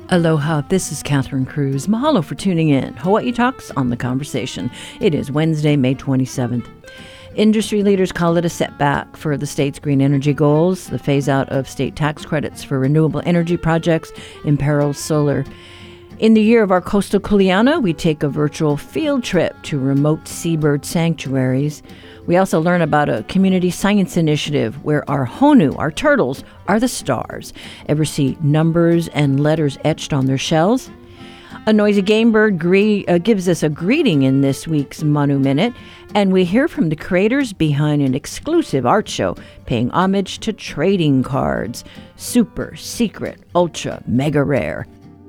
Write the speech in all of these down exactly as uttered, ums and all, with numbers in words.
Aloha, this is Catherine Cruz. Mahalo for tuning in. Hawaii Talks on The Conversation. It is Wednesday, May twenty-seventh. Industry leaders call it a setback for the state's green energy goals. The phase-out of state tax credits for renewable energy projects imperils solar. In the year of our coastal kuleana, we take a virtual field trip to remote seabird sanctuaries. We also learn about a community science initiative where our honu, our turtles, are the stars. Ever see numbers and letters etched on their shells? A noisy game bird gre- uh, gives us a greeting in this week's Manu Minute, and we hear from the creators behind an exclusive art show paying homage to trading cards. Super, secret, ultra, mega rare.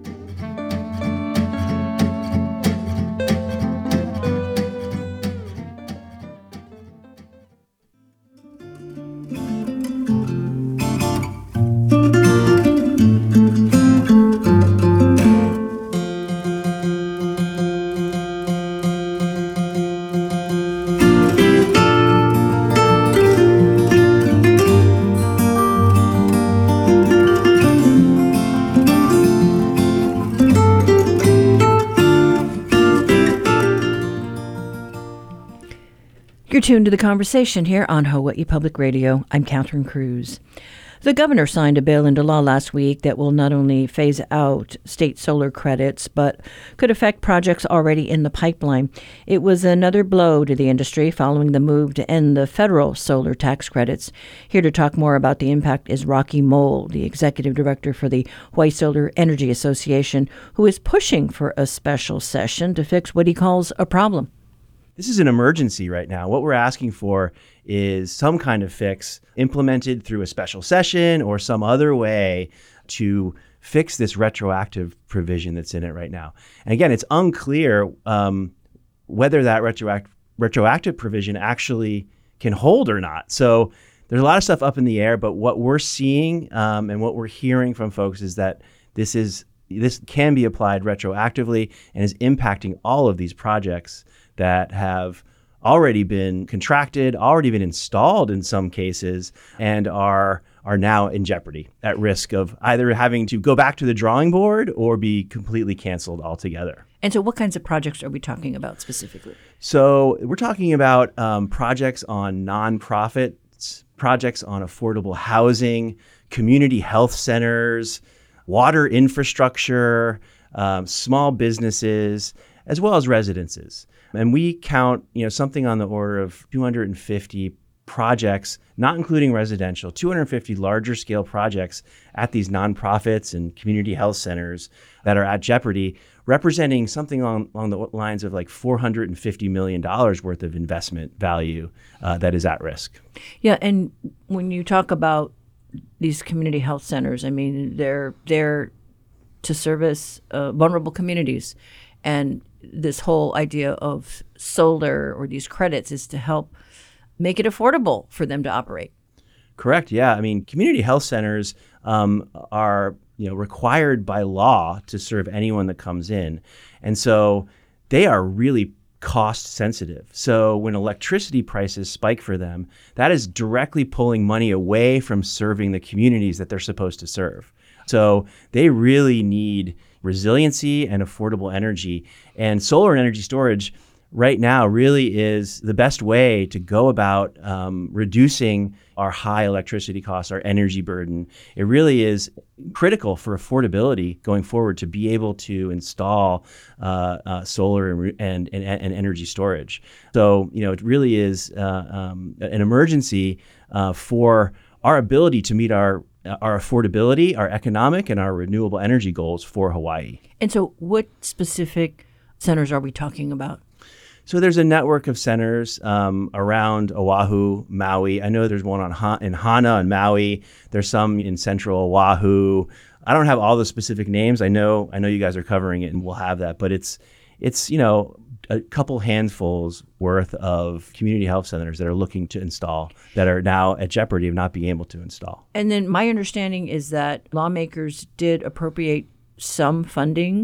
You're tuned to The Conversation here on Hawaii Public Radio. I'm Catherine Cruz. The governor signed a bill into law last week that will not only phase out state solar credits, but could affect projects already in the pipeline. It was another blow to the industry following the move to end the federal solar tax credits. Here to talk more about the impact is Rocky Mole, the executive director for the Hawaii Solar Energy Association, who is pushing for a special session to fix what he calls a problem. This is an emergency right now. What we're asking for is some kind of fix implemented through a special session or some other way to fix this retroactive provision that's in it right now. And again, it's unclear um, whether that retroact- retroactive provision actually can hold or not. So there's a lot of stuff up in the air, but what we're seeing um, and what we're hearing from folks is that this is this can be applied retroactively and is impacting all of these projects that have already been contracted, already been installed in some cases, and are are now in jeopardy, at risk of either having to go back to the drawing board or be completely canceled altogether. And so what kinds of projects are we talking about specifically? So we're talking about um, projects on nonprofits, projects on affordable housing, community health centers, water infrastructure, um, small businesses, as well as residences. And we count, you know, something on the order of two hundred fifty projects, not including residential, two hundred fifty larger scale projects at these nonprofits and community health centers that are at jeopardy, representing something along, along the lines of like four hundred fifty million dollars worth of investment value uh, that is at risk. Yeah, and when you talk about these community health centers, I mean, they're there to service uh, vulnerable communities. And this whole idea of solar or these credits is to help make it affordable for them to operate. Correct. Yeah. I mean, community health centers um, are, you know, required by law to serve anyone that comes in. And so they are really cost sensitive. So when electricity prices spike for them, that is directly pulling money away from serving the communities that they're supposed to serve. So they really need resiliency and affordable energy. And solar and energy storage right now really is the best way to go about um, reducing our high electricity costs, our energy burden. It really is critical for affordability going forward to be able to install uh, uh, solar and, and, and, and energy storage. So, you know, it really is uh, um, an emergency uh, for our ability to meet our our affordability, our economic, and our renewable energy goals for Hawaii. And so what specific centers are we talking about? So there's a network of centers um, around Oahu, Maui. I know there's one on ha- in Hana and Maui. There's some in central Oahu. I don't have all the specific names. I know I know you guys are covering it and we'll have that, but it's it's, you know, a couple handfuls worth of community health centers that are looking to install that are now at jeopardy of not being able to install. And then my understanding is that lawmakers did appropriate some funding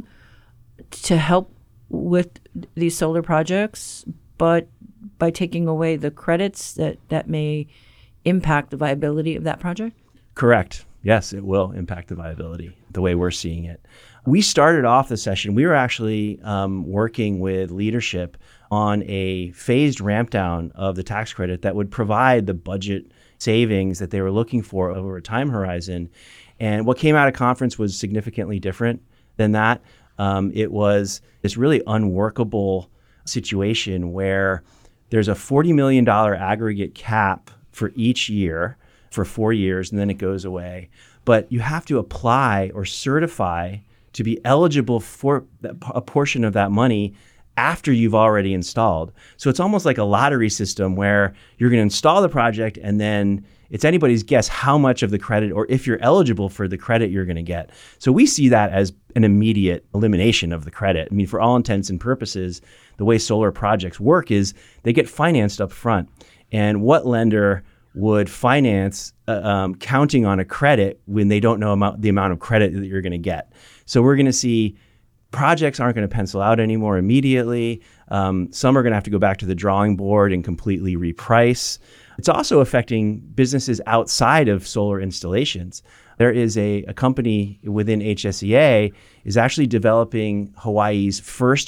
to help with these solar projects, but by taking away the credits that, that may impact the viability of that project? Correct. Yes, it will impact the viability the way we're seeing it. We started off the session, we were actually um, working with leadership on a phased ramp down of the tax credit that would provide the budget savings that they were looking for over a time horizon. And what came out of conference was significantly different than that. Um, it was this really unworkable situation where there's a forty million dollars aggregate cap for each year for four years, and then it goes away. But you have to apply or certify to be eligible for a portion of that money after you've already installed. So it's almost like a lottery system where you're going to install the project and then it's anybody's guess how much of the credit or if you're eligible for the credit you're going to get. So we see that as an immediate elimination of the credit. I mean, for all intents and purposes, the way solar projects work is they get financed up front. And what lender would finance uh, um, counting on a credit when they don't know amount, the amount of credit that you're going to get? So we're going to see projects aren't going to pencil out anymore immediately. Um, some are going to have to go back to the drawing board and completely reprice. It's also affecting businesses outside of solar installations. There is a, a company within H S E A is actually developing Hawaii's first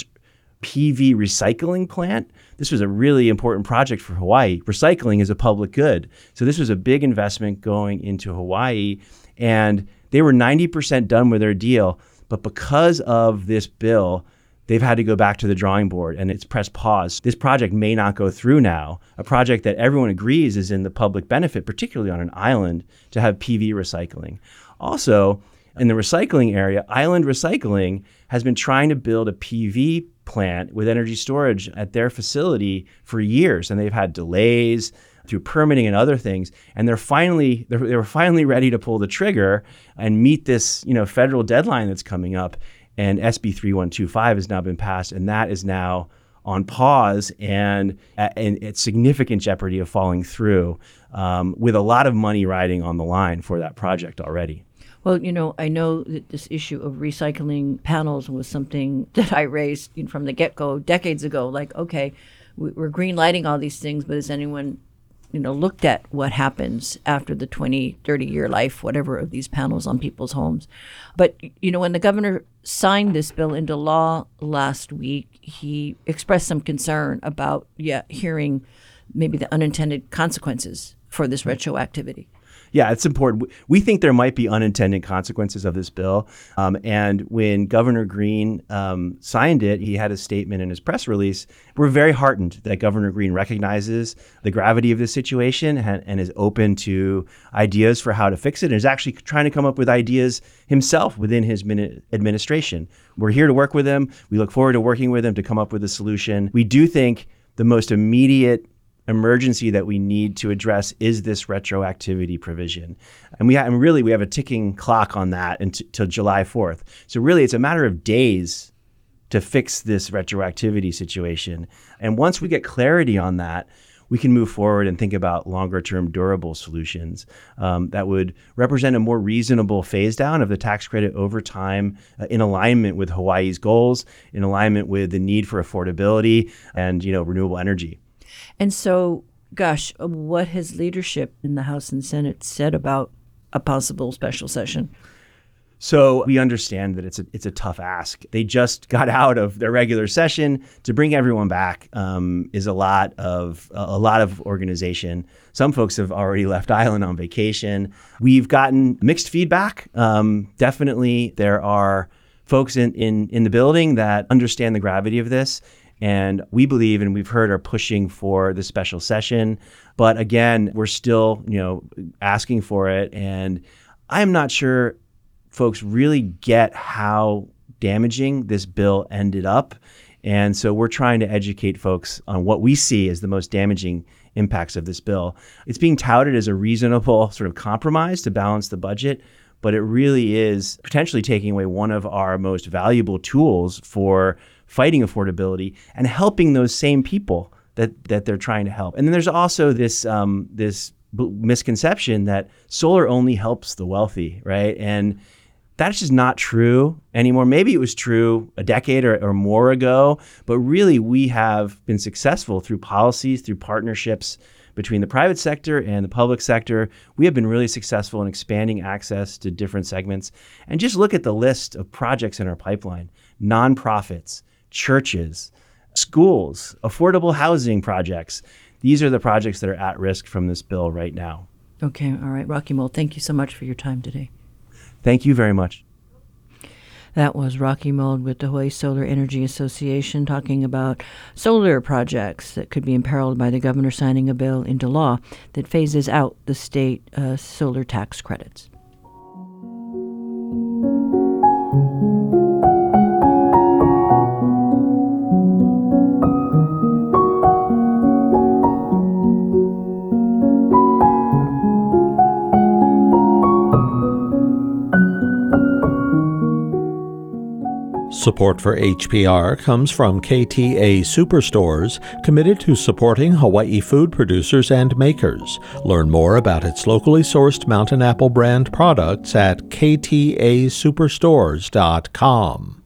P V recycling plant. This was a really important project for Hawaii. Recycling is a public good. So this was a big investment going into Hawaii, and they were ninety percent done with their deal. But because of this bill, they've had to go back to the drawing board and it's pressed pause. This project may not go through now, a project that everyone agrees is in the public benefit, particularly on an island, to have P V recycling. Also, in the recycling area, Island Recycling has been trying to build a P V plant with energy storage at their facility for years, and they've had delays through permitting and other things, and they're finally they're, they were finally ready to pull the trigger and meet this, you know, federal deadline that's coming up. And S B three one two five has now been passed, and that is now on pause and, and at significant jeopardy of falling through, um, with a lot of money riding on the line for that project already. Well, you know, I know that this issue of recycling panels was something that I raised from the get-go decades ago. Like, okay, we're green lighting all these things, but has anyone, you know, looked at what happens after the twenty, thirty year life, whatever, of these panels on people's homes? But, you know, when the governor signed this bill into law last week, he expressed some concern about, yeah, hearing maybe the unintended consequences for this retroactivity. Yeah, it's important. We think there might be unintended consequences of this bill. Um, and when Governor Green um, signed it, he had a statement in his press release. We're very heartened that Governor Green recognizes the gravity of this situation and, and is open to ideas for how to fix it, and is actually trying to come up with ideas himself within his min- administration. We're here to work with him. We look forward to working with him to come up with a solution. We do think the most immediate emergency that we need to address is this retroactivity provision. And we ha- and really, we have a ticking clock on that until July fourth. So really, it's a matter of days to fix this retroactivity situation. And once we get clarity on that, we can move forward and think about longer term durable solutions um, that would represent a more reasonable phase down of the tax credit over time, uh, in alignment with Hawaii's goals, in alignment with the need for affordability and, you know, renewable energy. And so, gosh, what has leadership in the House and Senate said about a possible special session? So we understand that it's a it's a tough ask. They just got out of their regular session. To bring everyone back um, is a lot of a lot of organization. Some folks have already left island on vacation. We've gotten mixed feedback. Um, definitely, there are folks in, in in the building that understand the gravity of this. And we believe, and we've heard, are pushing for the special session. But again, we're still, you know, asking for it. And I'm not sure folks really get how damaging this bill ended up. And so we're trying to educate folks on what we see as the most damaging impacts of this bill. It's being touted as a reasonable sort of compromise to balance the budget, but it really is potentially taking away one of our most valuable tools for fighting affordability and helping those same people that that they're trying to help. And then there's also this um, this b- misconception that solar only helps the wealthy, right? And that's just not true anymore. Maybe it was true a decade or, or more ago, but really we have been successful through policies, through partnerships between the private sector and the public sector, we have been really successful in expanding access to different segments. And just look at the list of projects in our pipeline: nonprofits, churches, schools, affordable housing projects. These are the projects that are at risk from this bill right now. Okay. All right. Rocky Mold, thank you so much for your time today. Thank you very much. That was Rocky Mold with the Hawaii Solar Energy Association talking about solar projects that could be imperiled by the governor signing a bill into law that phases out the state uh, solar tax credits. Support for H P R comes from K T A Superstores, committed to supporting Hawaii food producers and makers. Learn more about its locally sourced Mountain Apple brand products at k t a superstores dot com.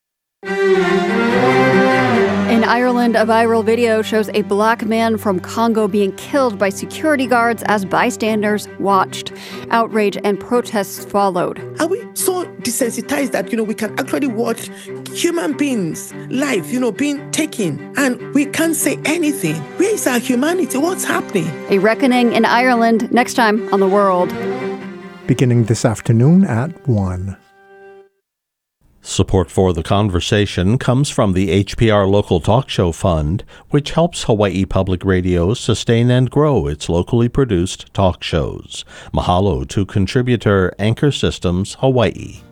In Ireland, a viral video shows a black man from Congo being killed by security guards as bystanders watched. Outrage and protests followed. Are we so desensitized that, you know, we can actually watch human beings' life, you know, being taken, and we can't say anything? Where is our humanity? What's happening? A reckoning in Ireland next time on The World. Beginning this afternoon at one. Support for The Conversation comes from the H P R Local Talk Show Fund, which helps Hawaii Public Radio sustain and grow its locally produced talk shows. Mahalo to contributor Anchor Systems Hawaii.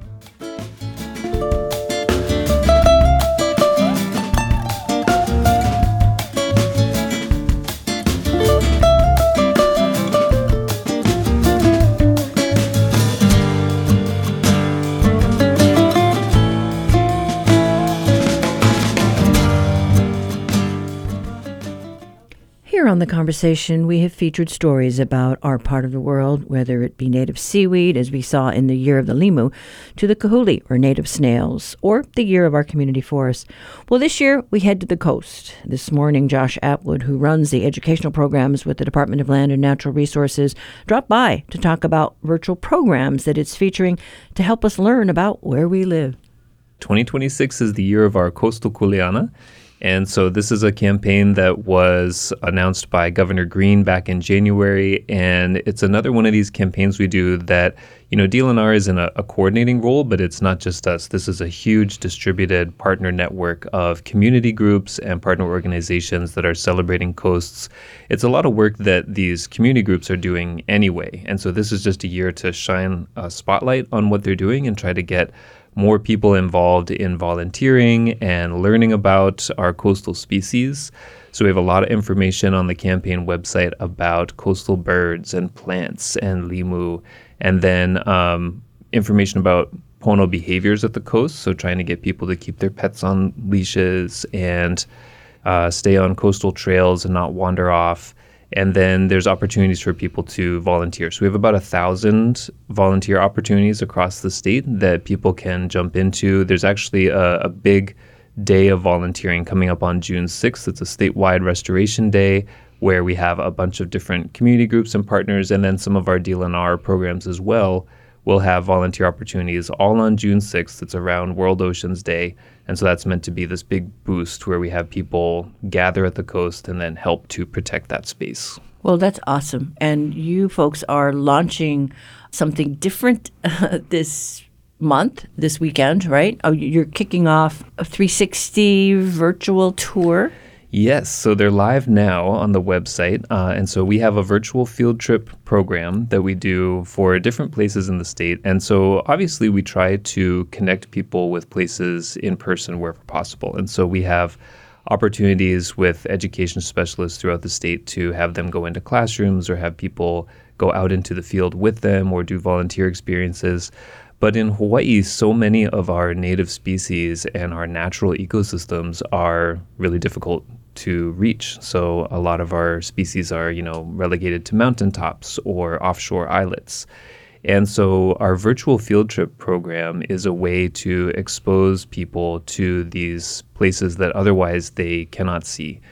Here on The Conversation, we have featured stories about our part of the world, whether it be native seaweed, as we saw in the Year of the Limu, to the kahuli, or native snails, or the Year of our community forests. Well, this year, we head to the coast. This morning, Josh Atwood, who runs the educational programs with the Department of Land and Natural Resources, dropped by to talk about virtual programs that it's featuring to help us learn about where we live. twenty twenty-six is the year of our coastal kuleana. And so this is a campaign that was announced by Governor Green back in January. And it's another one of these campaigns we do that, you know, D L N R is in a, a coordinating role, but it's not just us. This is a huge distributed partner network of community groups and partner organizations that are celebrating coasts. It's a lot of work that these community groups are doing anyway. And so this is just a year to shine a spotlight on what they're doing and try to get more people involved in volunteering and learning about our coastal species. So we have a lot of information on the campaign website about coastal birds and plants and limu, and then um, information about pono behaviors at the coast. So trying to get people to keep their pets on leashes and uh, stay on coastal trails and not wander off. And then there's opportunities for people to volunteer. So we have about a thousand volunteer opportunities across the state that people can jump into. There's actually a, a big day of volunteering coming up on June sixth. It's a statewide restoration day where we have a bunch of different community groups and partners, and then some of our D L N R programs as well will have volunteer opportunities all on June sixth. It's around World Oceans Day. And so that's meant to be this big boost where we have people gather at the coast and then help to protect that space. Well, that's awesome. And you folks are launching something different uh, this month, this weekend, right? Oh, you're kicking off a three sixty virtual tour. Yes, so they're live now on the website. Uh, and so we have a virtual field trip program that we do for different places in the state. And so obviously we try to connect people with places in person wherever possible. And so we have opportunities with education specialists throughout the state to have them go into classrooms or have people go out into the field with them or do volunteer experiences. But in Hawaii, so many of our native species and our natural ecosystems are really difficult to reach. So a lot of our species are, you know, relegated to mountaintops or offshore islets. And so our virtual field trip program is a way to expose people to these places that otherwise they cannot see.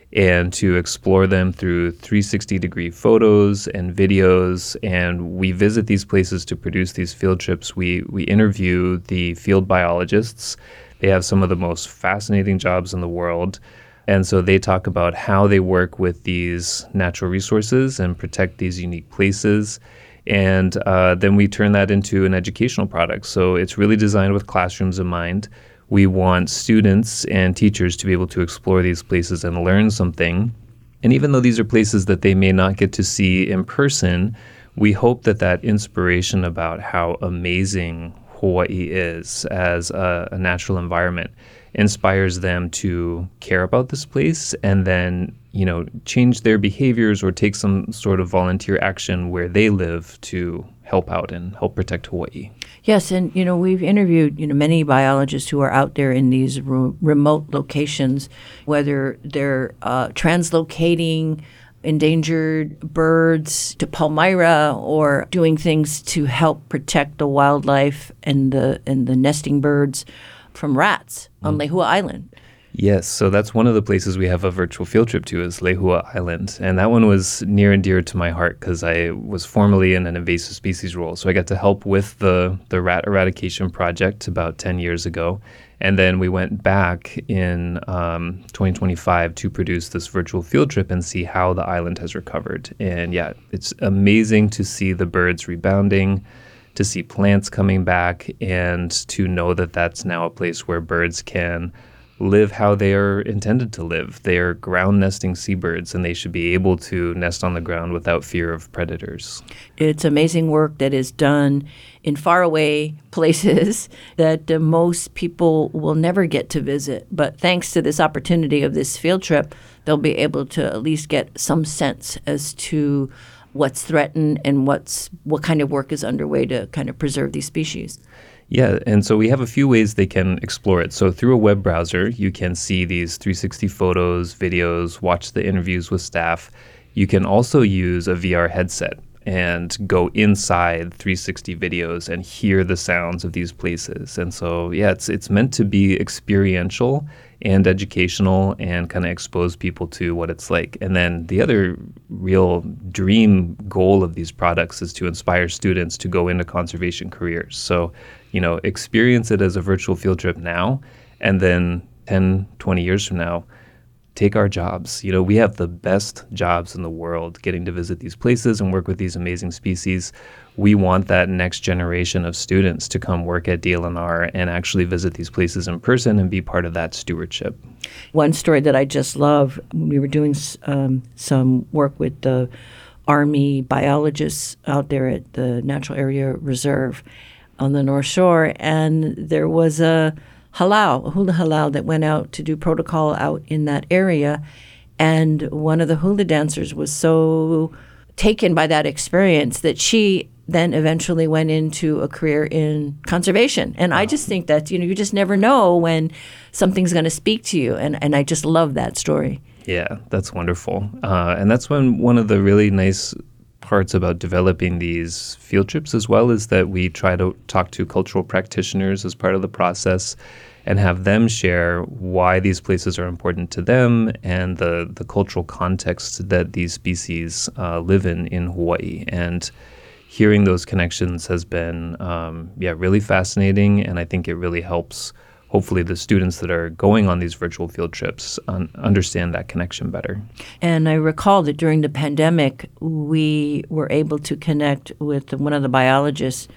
and to explore them through three sixty degree photos and videos. And we visit these places to produce these field trips. We we interview the field biologists. They have some of the most fascinating jobs in the world. And so they talk about how they work with these natural resources and protect these unique places. And uh, then we turn that into an educational product. So it's really designed with classrooms in mind. We want students and teachers to be able to explore these places and learn something. And even though these are places that they may not get to see in person, we hope that that inspiration about how amazing Hawaii is as a, a natural environment inspires them to care about this place and then, you know, change their behaviors or take some sort of volunteer action where they live to help out and help protect Hawaii. Yes, and, you know, we've interviewed, you know, many biologists who are out there in these re- remote locations, whether they're uh, translocating endangered birds to Palmyra or doing things to help protect the wildlife and the and the nesting birds from rats on Lehua Island. Yes, so that's one of the places we have a virtual field trip to is Lehua Island. And that one was near and dear to my heart because I was formerly in an invasive species role. So I got to help with the, the rat eradication project about ten years ago. And then we went back in um, twenty twenty-five to produce this virtual field trip and see how the island has recovered. And yeah, it's amazing to see the birds rebounding, to see plants coming back, and to know that that's now a place where birds can live how they are intended to live. They are ground nesting seabirds, and they should be able to nest on the ground without fear of predators. It's amazing work that is done in faraway places that uh, most people will never get to visit. But thanks to this opportunity of this field trip, they'll be able to at least get some sense as to what's threatened and what's what kind of work is underway to kind of preserve these species. Yeah, and so we have a few ways they can explore it. So through a web browser, you can see these three sixty photos, videos, watch the interviews with staff. You can also use a V R headset and go inside three sixty videos and hear the sounds of these places. And so, yeah, it's it's meant to be experiential and educational and kind of expose people to what it's like. And then the other real dream goal of these products is to inspire students to go into conservation careers. So, you know, experience it as a virtual field trip now, and then ten, twenty years from now, take our jobs. You know, we have the best jobs in the world getting to visit these places and work with these amazing species. We want that next generation of students to come work at D L N R and actually visit these places in person and be part of that stewardship. One story that I just love, we were doing um, some work with the Army biologists out there at the Natural Area Reserve on the North Shore, and there was a halau, a hula halau that went out to do protocol out in that area. And one of the hula dancers was so taken by that experience that she then eventually went into a career in conservation. And wow. I just think that, you know, you just never know when something's going to speak to you. And, and I just love that story. Yeah, that's wonderful. Uh, and that's when one of the really nice parts about developing these field trips as well is that we try to talk to cultural practitioners as part of the process and have them share why these places are important to them and the, the cultural context that these species uh, live in in Hawaii. And hearing those connections has been um, yeah, really fascinating, and I think it really helps hopefully the students that are going on these virtual field trips un- understand that connection better. And I recall that during the pandemic, we were able to connect with one of the biologists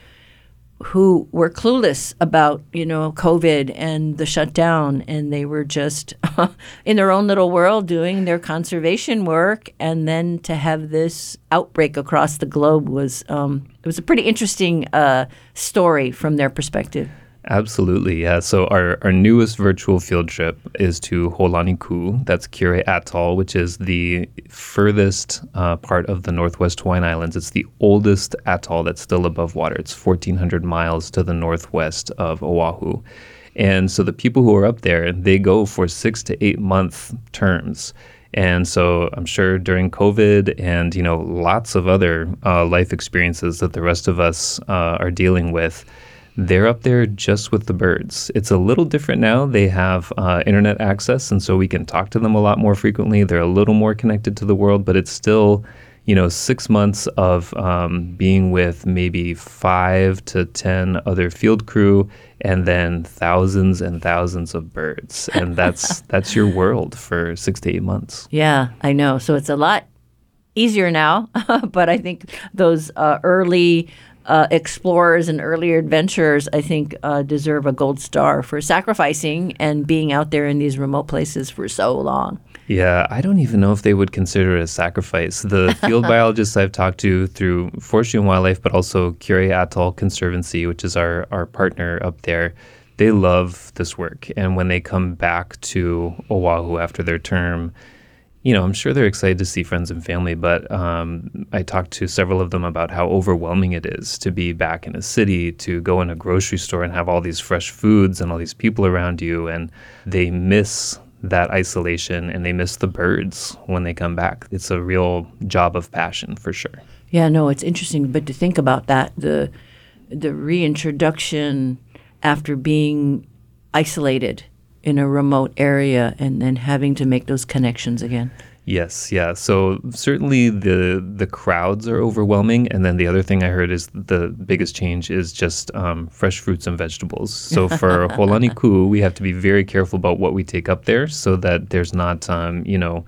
who were clueless about, you know, COVID and the shutdown, and they were just in their own little world doing their conservation work. And then to have this outbreak across the globe was um, it was a pretty interesting uh, story from their perspective. Absolutely, yeah. So our, our newest virtual field trip is to Holaniku. That's Kure Atoll, which is the furthest uh, part of the Northwest Hawaiian Islands. It's the oldest atoll that's still above water. It's fourteen hundred miles to the northwest of Oahu. And so the people who are up there, they go for six to eight month terms. And so I'm sure during COVID and, you know, lots of other uh, life experiences that the rest of us uh, are dealing with, they're up there just with the birds. It's a little different now. They have uh, internet access, and so we can talk to them a lot more frequently. They're a little more connected to the world, but it's still, you know, six months of um, being with maybe five to ten other field crew, and then thousands and thousands of birds. And that's that's your world for six to eight months. Yeah, I know. So it's a lot easier now, but I think those uh, early uh, explorers and earlier adventurers, I think, uh, deserve a gold star for sacrificing and being out there in these remote places for so long. Yeah, I don't even know if they would consider it a sacrifice. The field biologists I've talked to through Forestry and Wildlife, but also Kure Atoll Conservancy, which is our, our partner up there, they love this work. And when they come back to Oahu after their term, you know, I'm sure they're excited to see friends and family, but um, I talked to several of them about how overwhelming it is to be back in a city, to go in a grocery store and have all these fresh foods and all these people around you, and they miss that isolation and they miss the birds when they come back. It's a real job of passion for sure. Yeah, no, it's interesting, but to think about that, the the reintroduction after being isolated in a remote area and then having to make those connections again. Yes, yeah. So certainly the the crowds are overwhelming. And then the other thing I heard is the biggest change is just um, fresh fruits and vegetables. So for Holani Ku, we have to be very careful about what we take up there so that there's not, um, you know,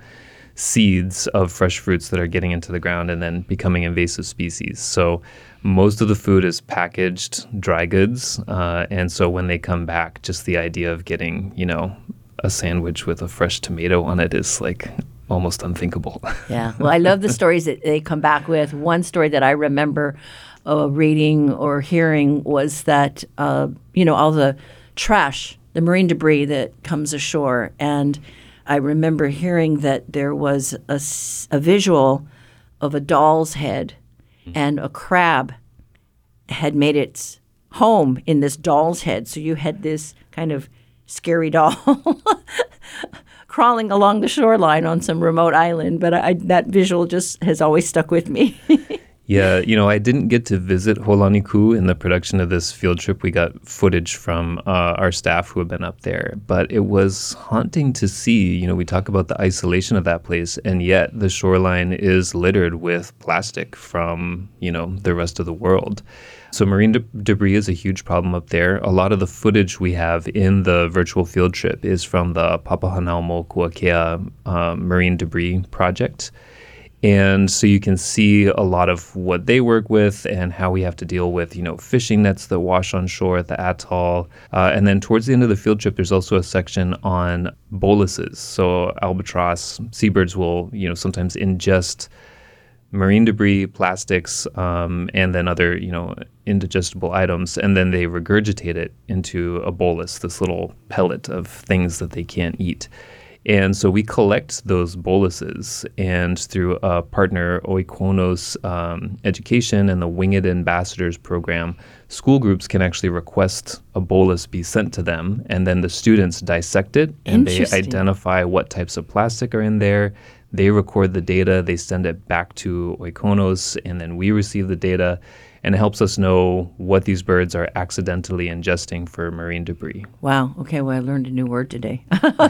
seeds of fresh fruits that are getting into the ground and then becoming invasive species. So most of the food is packaged dry goods. Uh, and so when they come back, just the idea of getting, you know, a sandwich with a fresh tomato on it is like almost unthinkable. Yeah. Well, I love the stories that they come back with. One story that I remember uh, reading or hearing was that, uh, you know, all the trash, the marine debris that comes ashore. And I remember hearing that there was a, a visual of a doll's head and a crab had made its home in this doll's head. So you had this kind of scary doll crawling along the shoreline on some remote island. But I, that visual just has always stuck with me. Yeah, you know, I didn't get to visit Holani Ku in the production of this field trip. We got footage from uh, our staff who have been up there, but it was haunting to see. You know, we talk about the isolation of that place, and yet the shoreline is littered with plastic from, you know, the rest of the world. So marine de- debris is a huge problem up there. A lot of the footage we have in the virtual field trip is from the Papahanaumokuakea uh, Marine Debris Project. And so you can see a lot of what they work with and how we have to deal with, you know, fishing nets that wash on shore at the atoll. Uh, and then towards the end of the field trip, there's also a section on boluses. So albatross, seabirds will, you know, sometimes ingest marine debris, plastics, um, and then other, you know, indigestible items, and then they regurgitate it into a bolus, this little pellet of things that they can't eat. And so we collect those boluses, and through a partner, Oikonos um, Education and the Winged Ambassadors program, school groups can actually request a bolus be sent to them, and then the students dissect it, and they identify what types of plastic are in there. They record the data, they send it back to Oikonos, and then we receive the data, and it helps us know what these birds are accidentally ingesting for marine debris. Wow. Okay, well, I learned a new word today.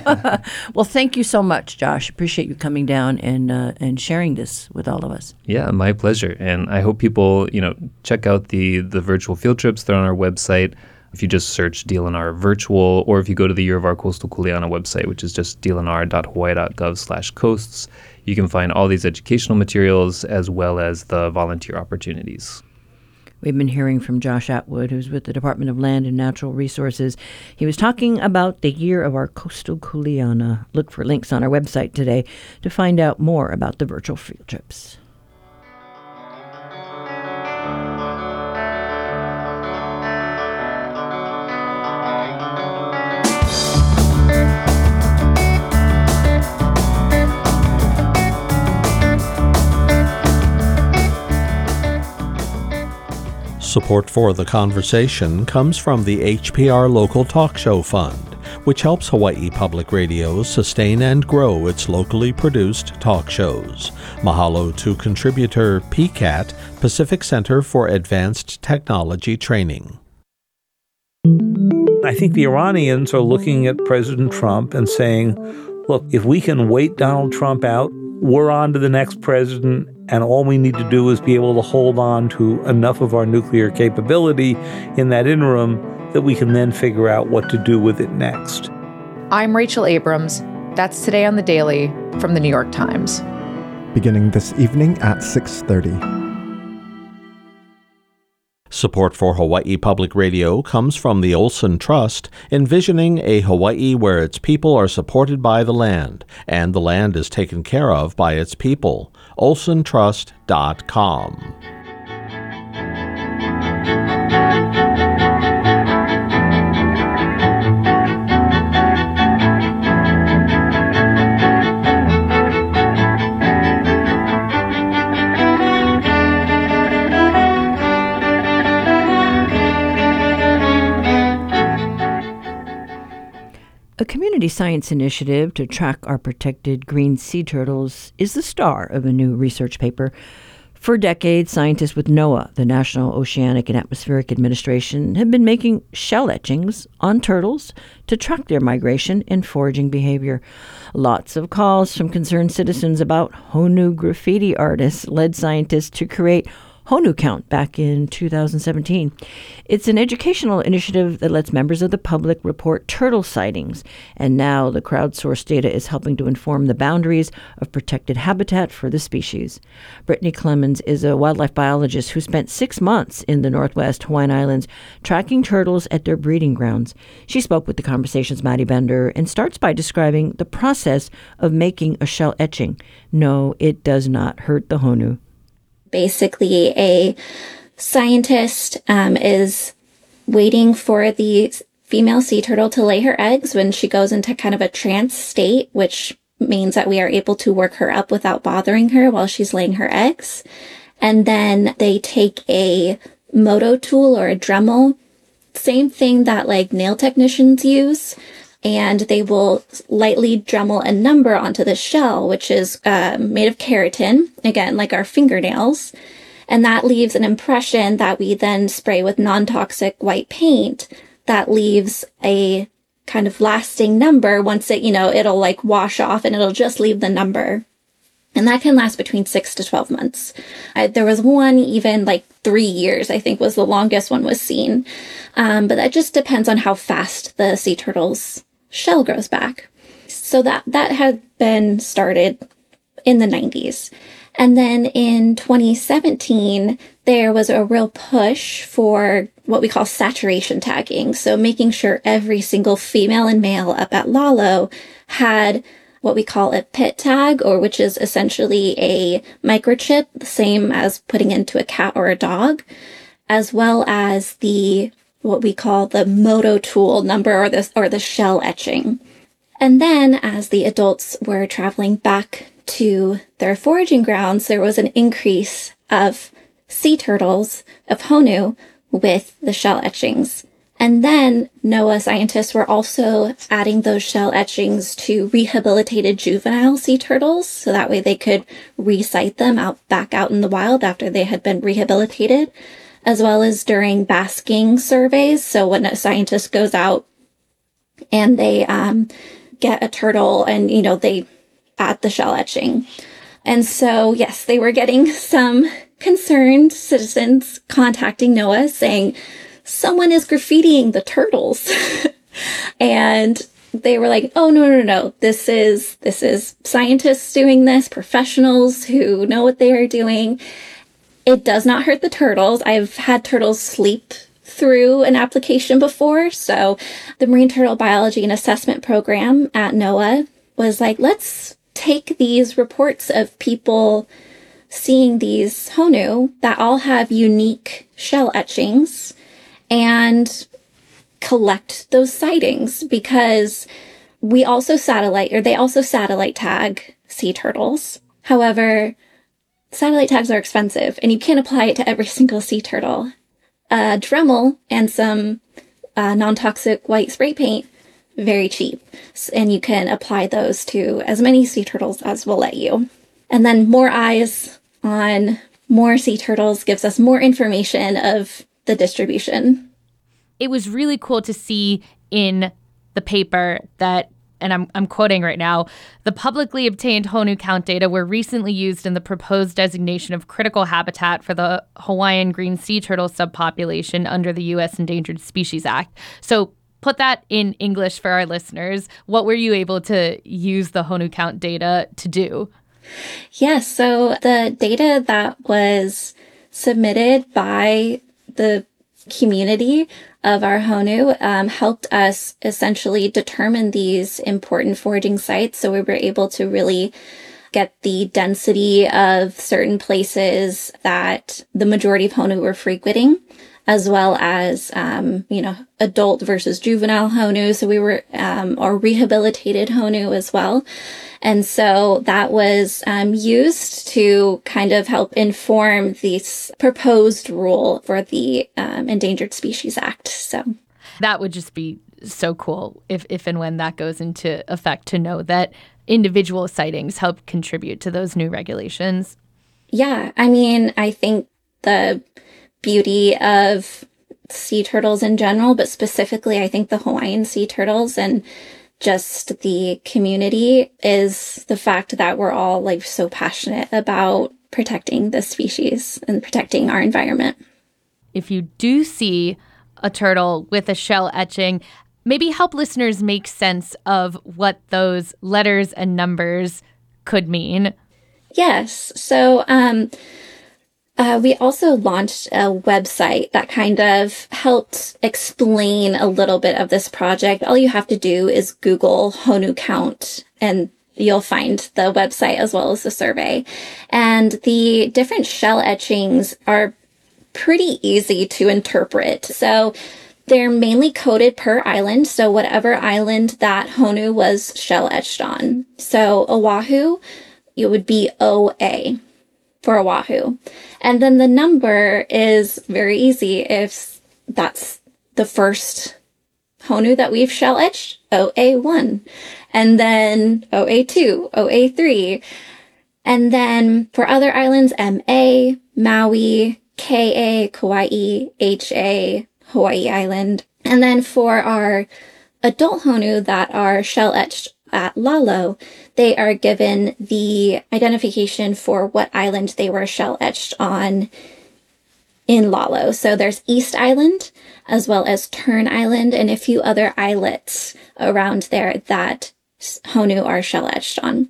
Well, thank you so much, Josh. Appreciate you coming down and uh, and sharing this with all of us. Yeah, my pleasure. And I hope people, you know, check out the, the virtual field trips. They're on our website. If you just search D L N R virtual, or if you go to the Year of Our Coastal Kuleana website, which is just d l n r dot hawaii dot gov slash coasts, you can find all these educational materials as well as the volunteer opportunities. We've been hearing from Josh Atwood, who's with the Department of Land and Natural Resources. He was talking about the Year of Our Coastal Kuleana. Look for links on our website today to find out more about the virtual field trips. Support for the conversation comes from the H P R Local Talk Show Fund, which helps Hawaii Public Radio sustain and grow its locally produced talk shows. Mahalo to contributor P C A T, Pacific Center for Advanced Technology Training. I think the Iranians are looking at President Trump and saying, look, if we can wait Donald Trump out, we're on to the next president, and all we need to do is be able to hold on to enough of our nuclear capability in that interim that we can then figure out what to do with it next. I'm Rachel Abrams. That's Today on the Daily from the New York Times. Beginning this evening at six thirty. Support for Hawaii Public Radio comes from the Olson Trust, envisioning a Hawaii where its people are supported by the land, and the land is taken care of by its people. olson trust dot com. A community science initiative to track our protected green sea turtles is the star of a new research paper. For decades, scientists with NOAA, the National Oceanic and Atmospheric Administration, have been making shell etchings on turtles to track their migration and foraging behavior. Lots of calls from concerned citizens about Honu graffiti artists led scientists to create Honu Count back in two thousand seventeen. It's an educational initiative that lets members of the public report turtle sightings, and now the crowdsourced data is helping to inform the boundaries of protected habitat for the species. Brittany Clemens is a wildlife biologist who spent six months in the Northwest Hawaiian Islands tracking turtles at their breeding grounds. She spoke with The Conversation's Maddie Bender and starts by describing the process of making a shell etching. No, it does not hurt the Honu. Basically, a scientist um, is waiting for the female sea turtle to lay her eggs when she goes into kind of a trance state, which means that we are able to work her up without bothering her while she's laying her eggs. And then they take a moto tool or a Dremel, same thing that like nail technicians use, and they will lightly Dremel a number onto the shell, which is uh, made of keratin, again, like our fingernails. And that leaves an impression that we then spray with non-toxic white paint that leaves a kind of lasting number. Once it, you know, it'll like wash off and it'll just leave the number. And that can last between six to twelve months. I, there was one even like three years, I think was the longest one was seen. Um, but that just depends on how fast the sea turtle's shell grows back. So that, that had been started in the nineties. And then in twenty seventeen, there was a real push for what we call saturation tagging. So making sure every single female and male up at Lalo had what we call a pit tag, or which is essentially a microchip, the same as putting into a cat or a dog, as well as the what we call the moto tool number, or the, or the shell etching. And then as the adults were traveling back to their foraging grounds, there was an increase of sea turtles, of Honu, with the shell etchings. And then NOAA scientists were also adding those shell etchings to rehabilitated juvenile sea turtles, so that way they could re-site them out back out in the wild after they had been rehabilitated, as well as during basking surveys. So when a scientist goes out and they um, get a turtle and, you know, they add the shell etching. And so, yes, they were getting some concerned citizens contacting NOAA saying, someone is graffitiing the turtles. And they were like, oh, no, no, no, this is, this is scientists doing this, professionals who know what they are doing. It does not hurt the turtles. I've had turtles sleep through an application before. So the Marine Turtle Biology and Assessment Program at NOAA was like, let's take these reports of people seeing these Honu that all have unique shell etchings and collect those sightings, because we also satellite, or they also satellite tag sea turtles. However, satellite tags are expensive and you can't apply it to every single sea turtle. A Dremel and some uh, non-toxic white spray paint, very cheap. And you can apply those to as many sea turtles as will let you. And then more eyes on more sea turtles gives us more information of the distribution. it was really cool to see in the paper that, and I'm, I'm quoting right now, the publicly obtained Honu count data were recently used in the proposed designation of critical habitat for the Hawaiian green sea turtle subpopulation under the U S Endangered Species Act. So put that in English for our listeners. What were you able to use the Honu count data to do? Yes, so the data that was submitted by the community of our Honu um, helped us essentially determine these important foraging sites. So we were able to really get the density of certain places that the majority of Honu were frequenting, as well as, um, you know, adult versus juvenile Honu. So we were, um, or rehabilitated Honu as well. And so that was um, used to kind of help inform this proposed rule for the um, Endangered Species Act. So that would just be so cool if, if and when that goes into effect, to know that individual sightings help contribute to those new regulations. Yeah, I mean, I think the beauty of sea turtles in general, but specifically, I think the Hawaiian sea turtles and just the community is the fact that we're all like so passionate about protecting the species and protecting our environment. If you do see a turtle with a shell etching, maybe help listeners make sense of what those letters and numbers could mean. Yes. So, um, Uh, we also launched a website that kind of helped explain a little bit of this project. All you have to do is Google Honu count and you'll find the website as well as the survey. And the different shell etchings are pretty easy to interpret. So they're mainly coded per island. So whatever island that Honu was shell etched on. So Oahu, it would be O A. For Oahu. And then the number is very easy. If that's the first Honu that we've shell etched, O A one. And then O A two, O A three. And then for other islands, M A, Maui, K A, Kauai, H A, Hawaii Island. And then for our adult Honu that are shell etched at Lalo, they are given the identification for what island they were shell etched on in Lalo. So there's East Island, as well as Tern Island, and a few other islets around there that Honu are shell etched on.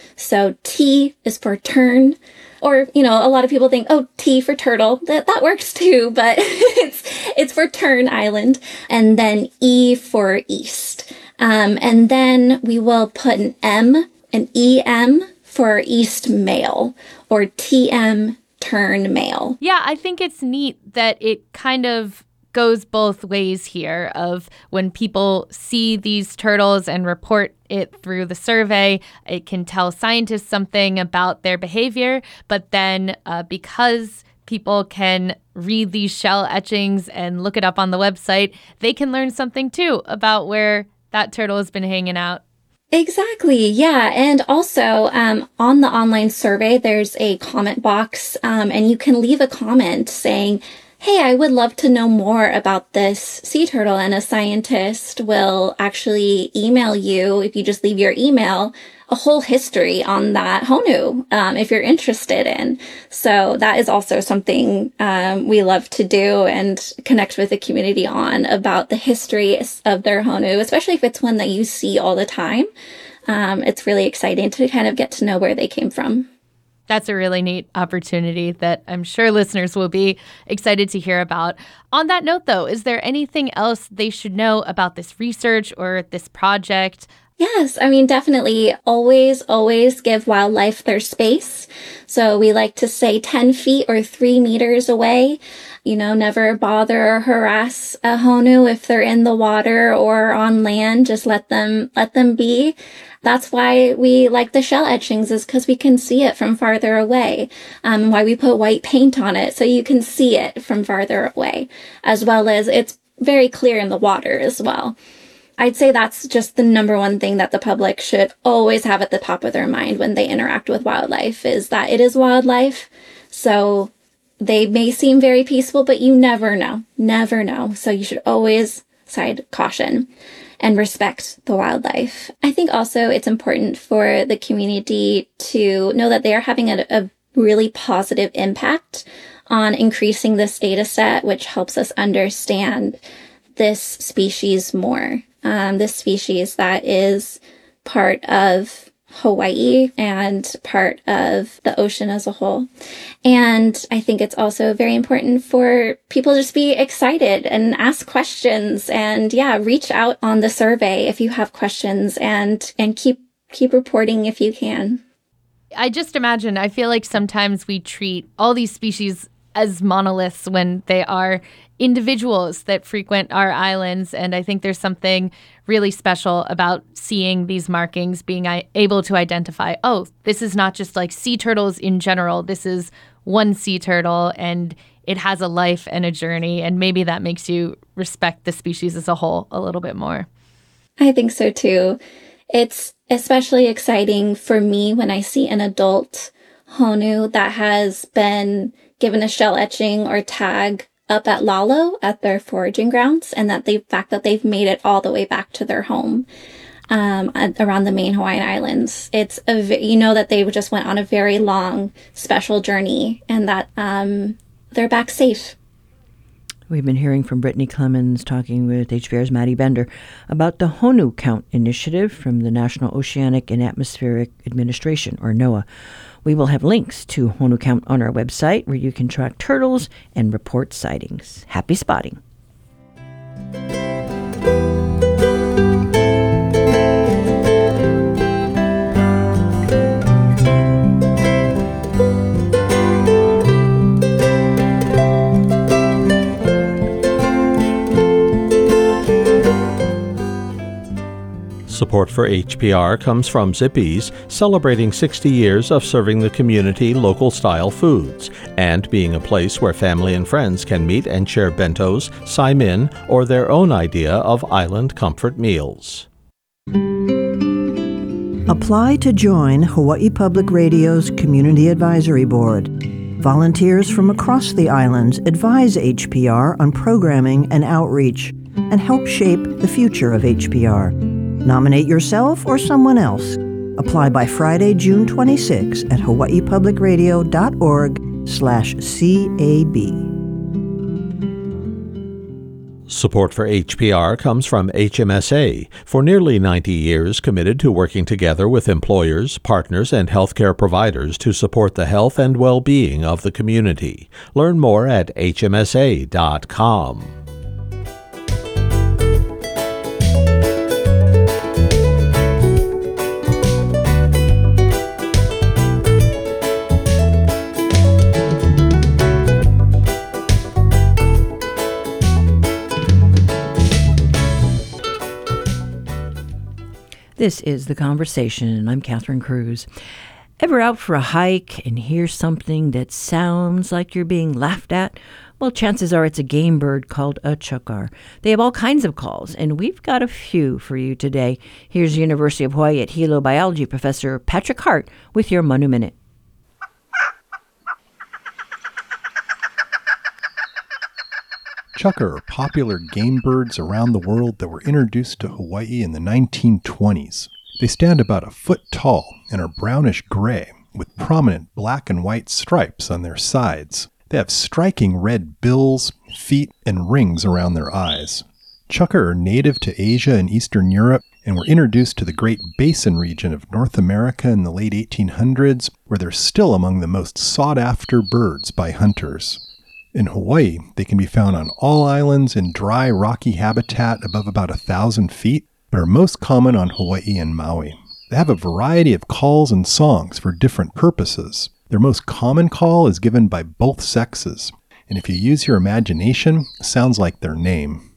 So T is for Tern, or, you know, a lot of people think, oh, T for turtle. That that works too, but it's it's for Tern Island. And then E for East. Um, and then we will put an M, an E M for East Male, or T M Tern Male. Yeah, I think it's neat that it kind of goes both ways here, of when people see these turtles and report it through the survey, it can tell scientists something about their behavior. But then uh, because people can read these shell etchings and look it up on the website, they can learn something too about where that turtle has been hanging out. Exactly. Yeah. And also um, on the online survey, there's a comment box um, and you can leave a comment saying, hey, I would love to know more about this sea turtle. And a scientist will actually email you, if you just leave your email, a whole history on that Honu, um, if you're interested in. So that is also something um, we love to do and connect with the community on, about the history of their Honu, especially if it's one that you see all the time. Um, it's really exciting to kind of get to know where they came from. That's a really neat opportunity that I'm sure listeners will be excited to hear about. On that note, though, is there anything else they should know about this research or this project? Yes, I mean, definitely always, always give wildlife their space. So we like to say ten feet or three meters away. You know, never bother or harass a Honu if they're in the water or on land. Just let them, let them be. That's why we like the shell etchings, is because we can see it from farther away. Um, why we put white paint on it, so you can see it from farther away, as well as it's very clear in the water as well. I'd say that's just the number one thing that the public should always have at the top of their mind when they interact with wildlife, is that it is wildlife. So they may seem very peaceful, but you never know, never know. So you should always side caution and respect the wildlife. I think also it's important for the community to know that they are having a, a really positive impact on increasing this data set, which helps us understand this species more. Um, this species that is part of Hawaii and part of the ocean as a whole. And I think it's also very important for people to just be excited and ask questions and yeah, reach out on the survey if you have questions and, and keep, keep reporting if you can. I just imagine, I feel like sometimes we treat all these species as monoliths when they are individuals that frequent our islands. And I think there's something really special about seeing these markings, being able to identify, oh, this is not just like sea turtles in general. This is one sea turtle and it has a life and a journey. And maybe that makes you respect the species as a whole a little bit more. I think so too. It's especially exciting for me when I see an adult honu that has been given a shell etching or tag up at Lalo at their foraging grounds, and that the fact that they've made it all the way back to their home um, around the main Hawaiian Islands. It's a, you know that they just went on a very long, special journey, and that um, they're back safe. We've been hearing from Brittany Clemens talking with H P R's Maddie Bender about the Honu Count initiative from the National Oceanic and Atmospheric Administration, or NOAA. We will have links to Honu Count on our website where you can track turtles and report sightings. Happy spotting. Support for H P R comes from Zippy's, celebrating sixty years of serving the community local-style foods, and being a place where family and friends can meet and share bentos, saimin, or their own idea of island comfort meals. Apply to join Hawaii Public Radio's Community Advisory Board. Volunteers from across the islands advise H P R on programming and outreach, and help shape the future of H P R. Nominate yourself or someone else. Apply by Friday, June twenty-sixth at hawaiipublicradio.org slash CAB. Support for H P R comes from H M S A, for nearly ninety years committed to working together with employers, partners, and healthcare providers to support the health and well-being of the community. Learn more at H M S A dot com. This is The Conversation, and I'm Catherine Cruz. Ever out for a hike and hear something that sounds like you're being laughed at? Well, chances are it's a game bird called a chukar. They have all kinds of calls, and we've got a few for you today. Here's University of Hawaii at Hilo biology professor Patrick Hart with your Manu Minute. Chukar are popular game birds around the world that were introduced to Hawaii in the nineteen twenties. They stand about a foot tall and are brownish gray with prominent black and white stripes on their sides. They have striking red bills, feet, and rings around their eyes. Chukar are native to Asia and Eastern Europe and were introduced to the Great Basin region of North America in the late eighteen hundreds, where they're still among the most sought-after birds by hunters. In Hawaii, they can be found on all islands in dry, rocky habitat above about a thousand feet, but are most common on Hawaii and Maui. They have a variety of calls and songs for different purposes. Their most common call is given by both sexes, and if you use your imagination, it sounds like their name.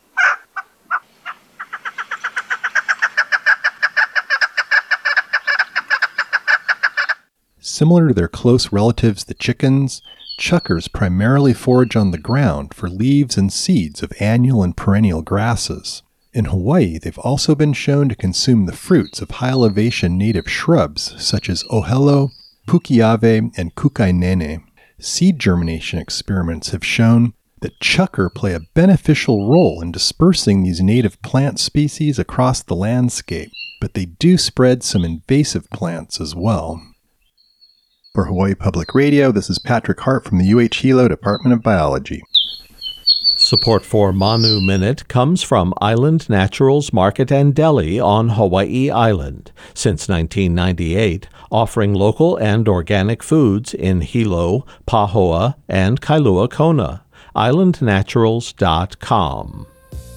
Similar to their close relatives, the chickens, chukars primarily forage on the ground for leaves and seeds of annual and perennial grasses. In Hawaii, they've also been shown to consume the fruits of high-elevation native shrubs such as ohelo, pukiave, and kukainene. seed germination experiments have shown that chukar play a beneficial role in dispersing these native plant species across the landscape, but they do spread some invasive plants as well. For Hawaii Public Radio, this is Patrick Hart from the U H Hilo Department of Biology. Support for Manu Minute comes from Island Naturals Market and Deli on Hawaii Island. Since nineteen ninety-eight, offering local and organic foods in Hilo, Pahoa, and Kailua Kona. island naturals dot com.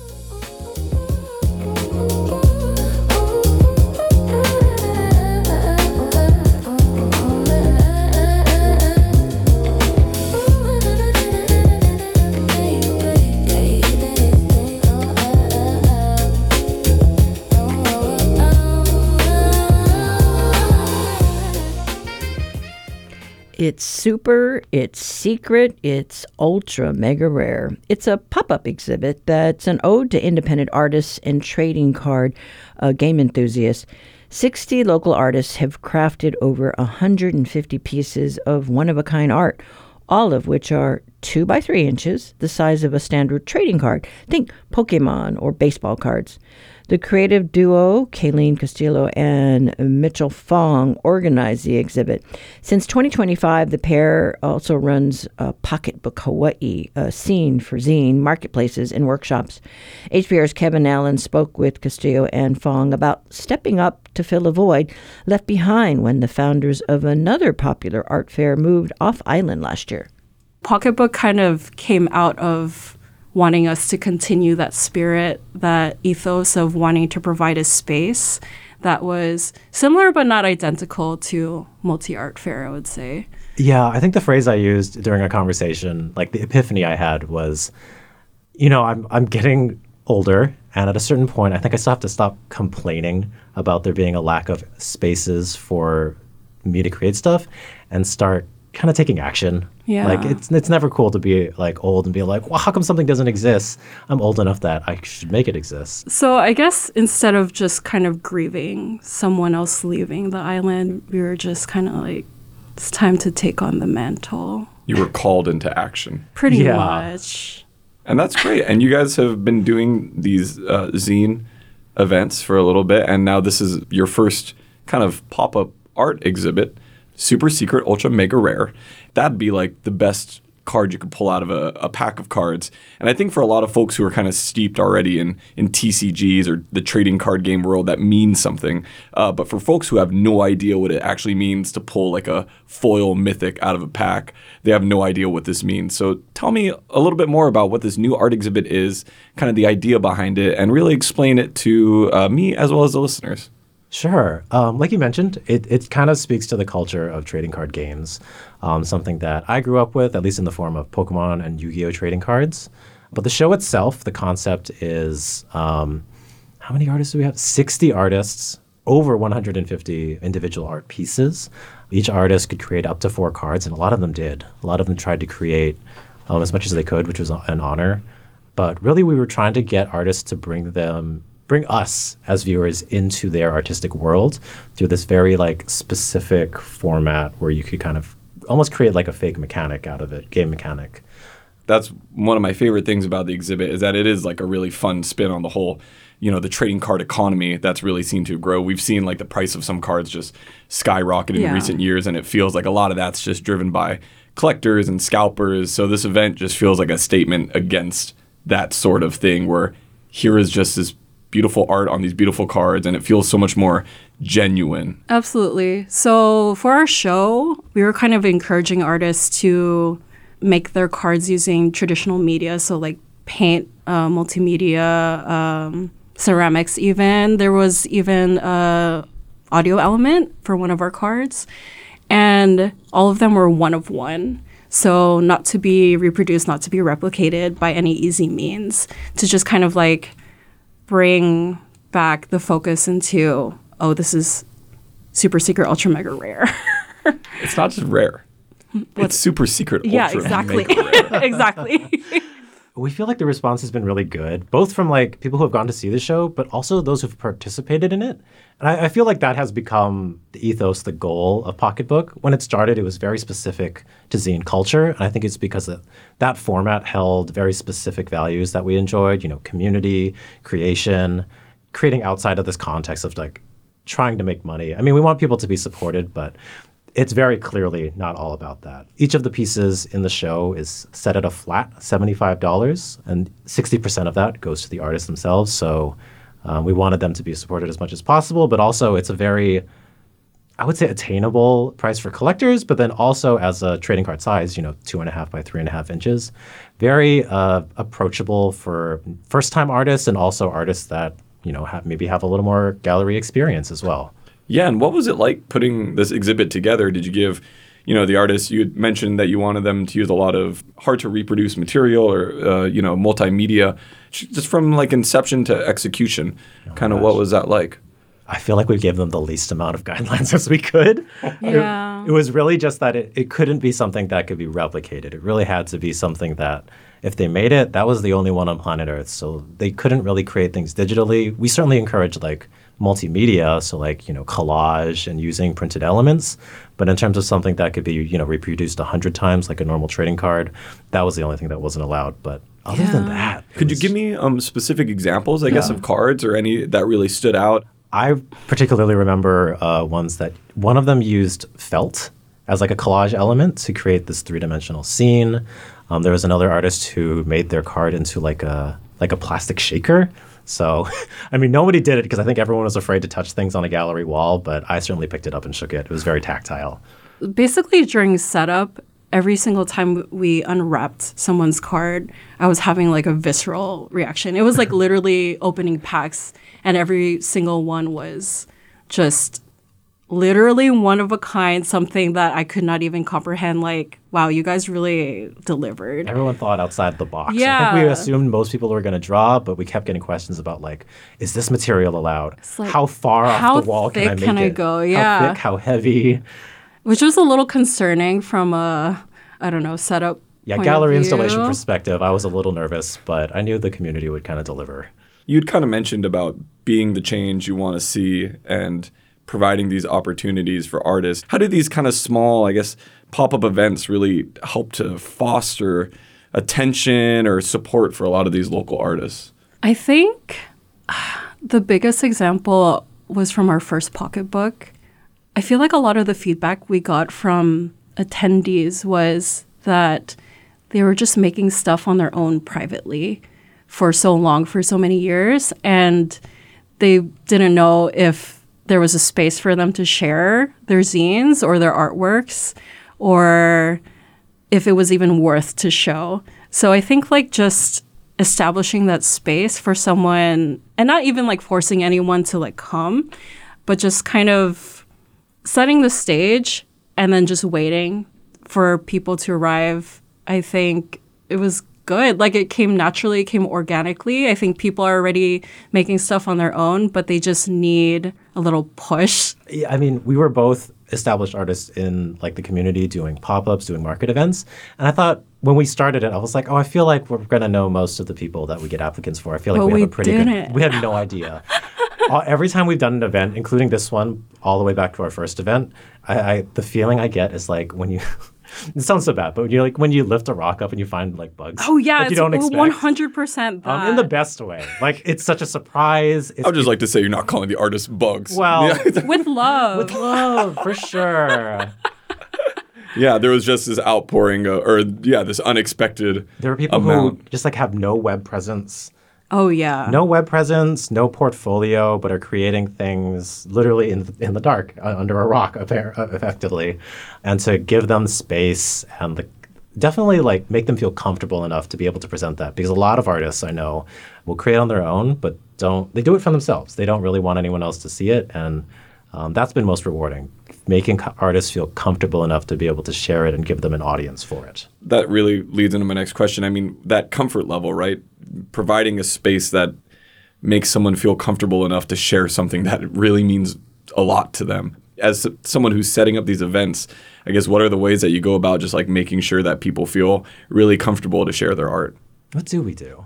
It's super, it's secret, it's ultra mega rare. It's a pop-up exhibit that's an ode to independent artists and trading card uh, game enthusiasts. sixty local artists have crafted over one hundred fifty pieces of one-of-a-kind art, all of which are two by three inches, the size of a standard trading card. Think Pokemon or baseball cards. The creative duo, Kayleen Castillo and Mitchell Fong, organized the exhibit. Since twenty twenty-five, the pair also runs uh, Pocketbook Hawaii, a scene for zine, marketplaces, and workshops. H P R's Kevin Allen spoke with Castillo and Fong about stepping up to fill a void left behind when the founders of another popular art fair moved off island last year. Pocketbook kind of came out of wanting us to continue that spirit, that ethos of wanting to provide a space that was similar but not identical to Multi-Art Fair, I would say. Yeah, I think the phrase I used during our conversation, like the epiphany I had was, you know, I'm I'm getting older, and at a certain point, I think I still have to stop complaining about there being a lack of spaces for me to create stuff and start kind of taking action. Yeah. Like it's it's never cool to be like old and be like, well, how come something doesn't exist? I'm old enough that I should make it exist. So I guess instead of just kind of grieving someone else leaving the island, we were just kind of like, it's time to take on the mantle. You were called into action. Pretty Yeah. much. And that's great. And you guys have been doing these uh, zine events for a little bit, and now this is your first kind of pop-up art exhibit. Super secret, ultra mega rare. That'd be like the best card you could pull out of a, a pack of cards. And I think for a lot of folks who are kind of steeped already in, in T C Gs or the trading card game world, that means something. Uh, but for folks who have no idea what it actually means to pull like a foil mythic out of a pack, they have no idea what this means. So tell me a little bit more about what this new art exhibit is, kind of the idea behind it, and really explain it to uh, me as well as the listeners. Sure. Um, like you mentioned, it, it kind of speaks to the culture of trading card games, um, something that I grew up with, at least in the form of Pokemon and Yu-Gi-Oh! Trading cards. But the show itself, the concept is, um, how many artists do we have? sixty artists, over one hundred fifty individual art pieces. Each artist could create up to four cards, and a lot of them did. A lot of them tried to create um, as much as they could, which was an honor. But really, we were trying to get artists to bring them bring us as viewers into their artistic world through this very like specific format where you could kind of almost create like a fake mechanic out of it, game mechanic. That's one of my favorite things about the exhibit is that it is like a really fun spin on the whole, you know, the trading card economy that's really seen to grow. We've seen like the price of some cards just skyrocket in Yeah. recent years, and it feels like a lot of that's just driven by collectors and scalpers. So this event just feels like a statement against that sort of thing where here is just this beautiful art on these beautiful cards, and it feels so much more genuine. Absolutely. So for our show, we were kind of encouraging artists to make their cards using traditional media, so like paint, uh, multimedia, um, ceramics even. There was even a audio element for one of our cards, and all of them were one of one. So not to be reproduced, not to be replicated by any easy means, to just kind of like bring back the focus into, oh, this is super secret, ultra mega rare. It's not just rare. What's, it's super secret, yeah, ultra exactly. mega rare. Exactly. We feel like the response has been really good, both from like people who have gone to see the show, but also those who've participated in it. And I, I feel like that has become the ethos, the goal of Pocketbook. When it started, it was very specific to zine culture. And I think it's because that, that format held very specific values that we enjoyed, you know, community, creation, creating outside of this context of like trying to make money. I mean, we want people to be supported, but it's very clearly not all about that. Each of the pieces in the show is set at a flat seventy-five dollars, and sixty percent of that goes to the artists themselves. So um, we wanted them to be supported as much as possible, but also it's a very, I would say, attainable price for collectors, but then also as a trading card size, you know, two and a half by three and a half inches. Very uh, approachable for first-time artists and also artists that, you know, have, maybe have a little more gallery experience as well. Yeah, and what was it like putting this exhibit together? Did you give, you know, the artists, you had mentioned that you wanted them to use a lot of hard-to-reproduce material or, uh, you know, multimedia, just from, like, inception to execution. Oh, kind of what was that like? I feel like we gave them the least amount of guidelines as we could. Yeah. It, it was really just that it, it couldn't be something that could be replicated. It really had to be something that, if they made it, that was the only one on planet Earth. So they couldn't really create things digitally. We certainly encouraged, like, multimedia, so like, you know, collage and using printed elements. But in terms of something that could be, you know, reproduced a hundred times like a normal trading card, that was the only thing that wasn't allowed. But other Yeah. than that, Could was, you give me um, specific examples, I guess, Yeah. of cards or any that really stood out? I particularly remember uh, ones that one of them used felt as like a collage element to create this three-dimensional scene. Um, there was another artist who made their card into like a like a plastic shaker. So, I mean, nobody did it because I think everyone was afraid to touch things on a gallery wall, but I certainly picked it up and shook it. It was very tactile. Basically, during setup, every single time we unwrapped someone's card, I was having like a visceral reaction. It was like literally opening packs, and every single one was just literally one of a kind, something that I could not even comprehend. Like, wow, you guys really delivered. Everyone thought outside the box. Yeah. I think we assumed most people were going to draw, but we kept getting questions about like, is this material allowed? like, how far how off the wall can I thick make can I it? go? Yeah. How thick, how heavy? Which was a little concerning from a, I don't know, setup Yeah, point gallery of view. installation perspective, I was a little nervous, but I knew the community would kind of deliver. You'd kind of mentioned about being the change you want to see and providing these opportunities for artists. How do these kind of small, I guess, pop-up events really help to foster attention or support for a lot of these local artists? I think the biggest example was from our first Pocketbook. I feel like a lot of the feedback we got from attendees was that they were just making stuff on their own privately for so long, for so many years, and they didn't know if there was a space for them to share their zines or their artworks, or if it was even worth to show. So I think like just establishing that space for someone, and not even like forcing anyone to like come, but just kind of setting the stage and then just waiting for people to arrive. I think it was good. Like it came naturally, it came organically. I think people are already making stuff on their own, but they just need a little push. Yeah, I mean, we were both established artists in like the community doing pop-ups, doing market events. And I thought when we started it, I was like, oh, I feel like we're going to know most of the people that we get applicants for. I feel like But we, we have a pretty didn't. good, we had no idea. uh, every time we've done an event, including this one, all the way back to our first event, I, I the feeling I get is like when you, it sounds so bad, but when you like when you lift a rock up and you find like bugs. Oh yeah, that it's you don't expect. one hundred percent that. Um, in the best way. Like it's such a surprise. It's, I would just like to say you're not calling the artists bugs. Well, with love. With love, for sure. Yeah, there was just this outpouring, uh, or yeah, this unexpected There are people amount. who just like have no web presence. Oh yeah. No web presence, no portfolio, but are creating things literally in in the dark uh, under a rock, effectively, and to give them space and the, definitely like make them feel comfortable enough to be able to present that. Because a lot of artists I know will create on their own, but don't they do it for themselves? They don't really want anyone else to see it, and um, that's been most rewarding. Making co- artists feel comfortable enough to be able to share it and give them an audience for it. That really leads into my next question. I mean, that comfort level, right? Providing a space that makes someone feel comfortable enough to share something that really means a lot to them. As someone who's setting up these events, I guess what are the ways that you go about just like making sure that people feel really comfortable to share their art? what do we do?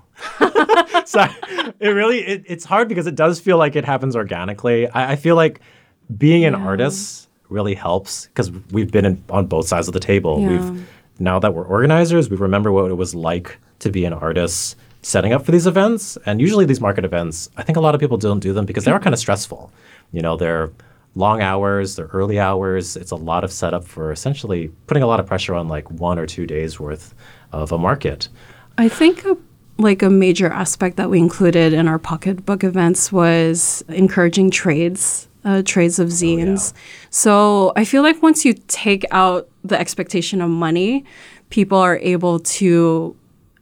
So it really, it, it's hard because it does feel like it happens organically. I, I feel like being an Yeah. artist really helps because we've been in, on both sides of the table. Yeah. We've now that we're organizers, we remember what it was like to be an artist setting up for these events. And usually these market events, I think a lot of people don't do them because they are kind of stressful. You know, they're long hours, they're early hours. It's a lot of setup for essentially putting a lot of pressure on like one or two days worth of a market. I think a, like a major aspect that we included in our pocketbook events was encouraging trades, uh, trades of zines. Oh, yeah. So I feel like once you take out the expectation of money, people are able to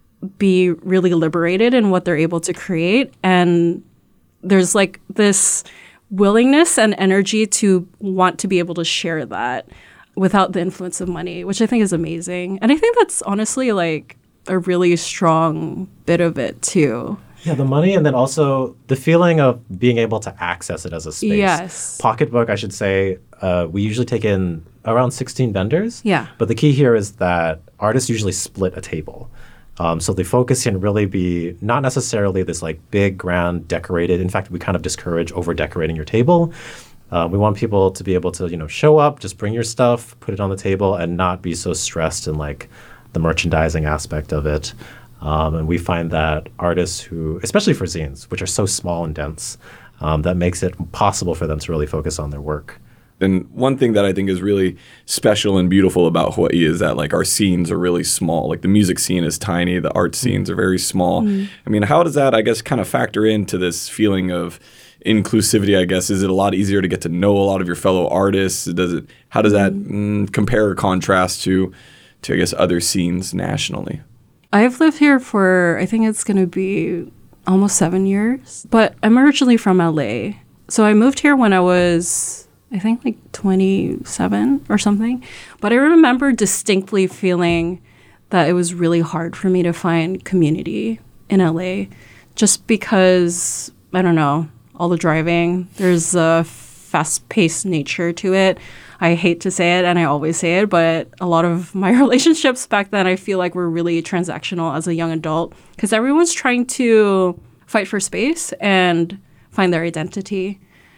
be really liberated in what they're able to create. And there's like this willingness and energy to want to be able to share that without the influence of money, which I think is amazing. And I think that's honestly like a really strong bit of it too. Yeah, the money and then also the feeling of being able to access it as a space. Yes. Pocketbook, I should say, uh, we usually take in around sixteen vendors. Yeah. But the key here is that artists usually split a table. Um, so the focus can really be not necessarily this like big, grand, decorated. In fact, we kind of discourage over-decorating your table. Uh, we want people to be able to, you know, show up, just bring your stuff, put it on the table, and not be so stressed in like the merchandising aspect of it. Um, and we find that artists who, especially for zines, which are so small and dense, um, that makes it possible for them to really focus on their work. And one thing that I think is really special and beautiful about Hawaii is that like our scenes are really small. Like the music scene is tiny, the art scenes are very small. Mm. I mean, how does that, I guess, kind of factor into this feeling of inclusivity, I guess? Is it a lot easier to get to know a lot of your fellow artists? Does it, how does that mm, compare or contrast to, to, I guess, other scenes nationally? I've lived here for, I think it's going to be almost seven years. But I'm originally from L A. So I moved here when I was, I think, like twenty-seven or something. But I remember distinctly feeling that it was really hard for me to find community in L A just because, I don't know, all the driving, there's a fast-paced nature to it. I hate to say it, and I always say it, but a lot of my relationships back then, I feel like were really transactional as a young adult because everyone's trying to fight for space and find their identity.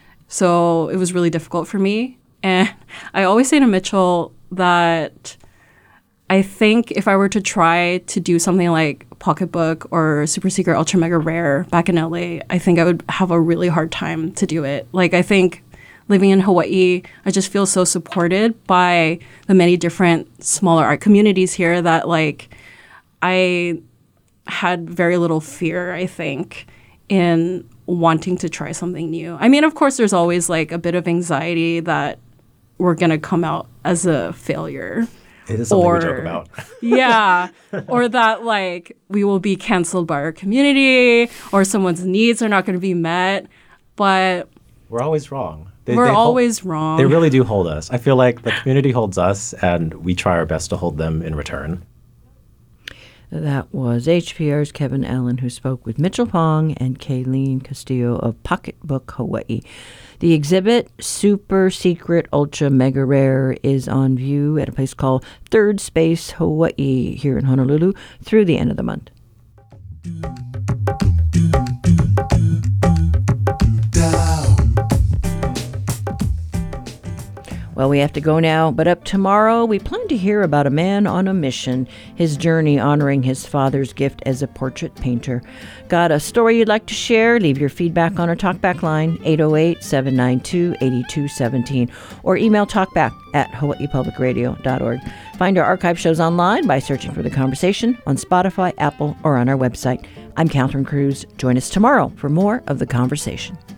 So it was really difficult for me. And I always say to Mitchell that I think if I were to try to do something like Pocketbook or Super Secret Ultra Mega Rare back in L A, I think I would have a really hard time to do it. Like, I think living in Hawaii, I just feel so supported by the many different smaller art communities here that, like, I had very little fear, I think, in wanting to try something new. I mean, of course, there's always, like, a bit of anxiety that we're going to come out as a failure. It is something or, we joke about. Yeah. Or that, like, we will be canceled by our community or someone's needs are not going to be met. But we're always wrong. They, we're they always hold, wrong. They really do hold us. I feel like the community holds us, and we try our best to hold them in return. That was H P R's Kevin Allen, who spoke with Mitchell Pong and Kayleen Castillo of Pocketbook Hawaii. The exhibit, Super Secret Ultra Mega Rare, is on view at a place called Third Space Hawaii here in Honolulu through the end of the month. Well, we have to go now, but up tomorrow, we plan to hear about a man on a mission, his journey honoring his father's gift as a portrait painter. Got a story you'd like to share? Leave your feedback on our talkback line, eight oh eight, seven nine two, eight two one seven, or email talkback at hawaii public radio dot org. Find our archive shows online by searching for The Conversation on Spotify, Apple, or on our website. I'm Catherine Cruz. Join us tomorrow for more of The Conversation.